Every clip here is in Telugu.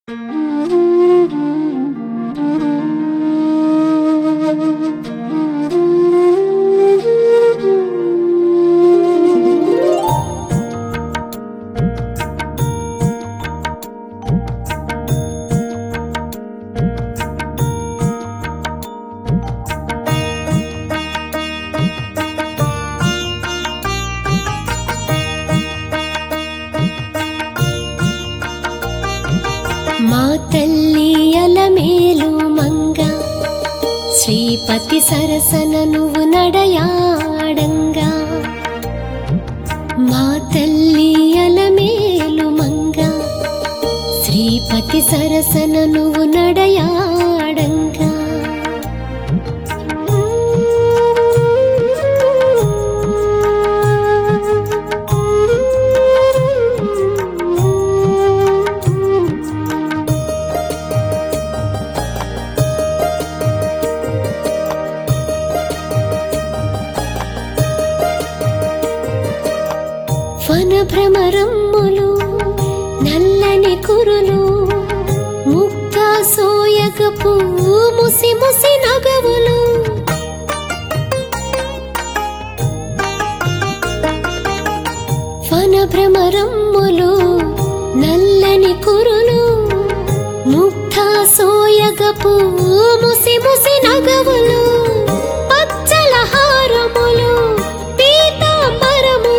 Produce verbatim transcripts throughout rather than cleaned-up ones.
మా తల్లి అలమేలు మంగ శ్రీపతి సరసన నువ్వు నడయాడంగా. మా తల్లి అలమేలు మంగ శ్రీపతి సరసన నువ్వు నడయాడంగా. వన భ్రమరమ్ములు నల్లని కురులు ముక్తా సోయగపు ముసి ముసి నగవులు. వన భ్రమరమ్ములు నల్లని కురులు ముక్తా సోయగపు ముసి ముసి నగవులు. పచ్చల హారములు పీతాంబరము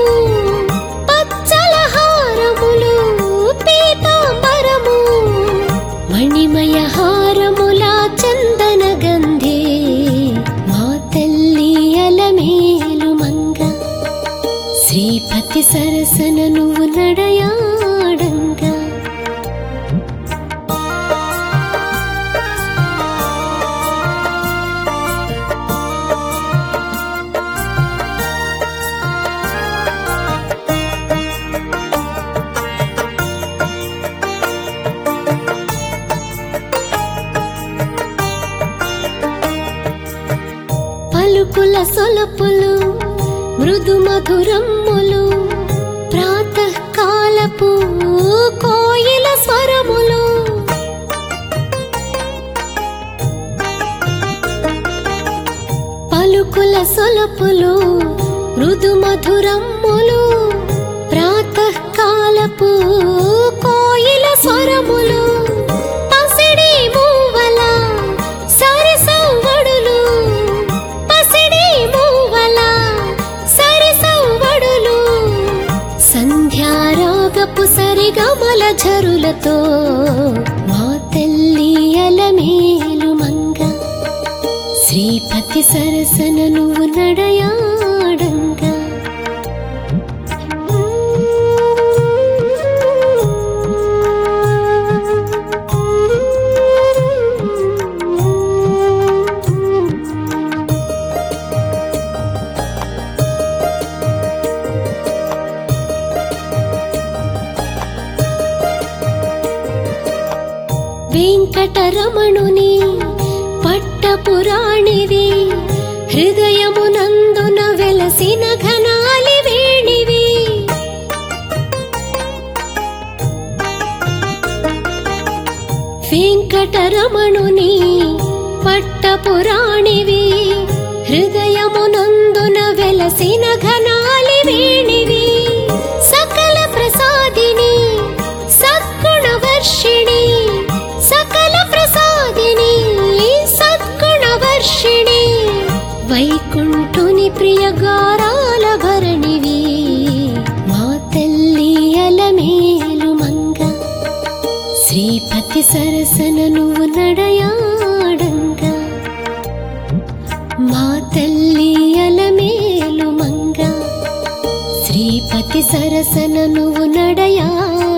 మణిమయ హారముల చందన గంధే. మా తల్లి అలమేలు మంగ శ్రీపతి సరసన నువ్వు నడయాడంగా. పలుకుల సొలపులు మృదు మధురమ్ములు ప్రాతకాలపు కోయిల స్వరములు. పలుకుల సొలపులు మృదు మధురమ్ములు ప్రాతకాలపు కోయిల స్వరములు. పసిడి మూవల సరసవడులు సంధ్యారాగపు సరిగమల ఝరులతో. మా తల్లి అలమేలు మంగ శ్రీపతి సరసన నువ్వు నడయాడంగా. వెంకటరమణుని పట్టపురాణివి హృదయమునందున వెలసిన ఘనాలి వేణివి. వెంకటరమణుని పట్టపురాణివి హృదయమునందున వెలసిన ఘనాలి వేణివి. సకల ప్రసాదిని సద్గుణ వర్షిణి సకల ప్రసాదిని సద్గుణ వర్షిణి. వైకుంఠుని ప్రియ గారాల భరణివి. మా తల్లి అలమేలు మంగ శ్రీపతి సరసన నువ్వు నడయాడంగా. మా తల్లి అలమేలు మంగ శ్రీపతి సరసన నువ్వు నడయా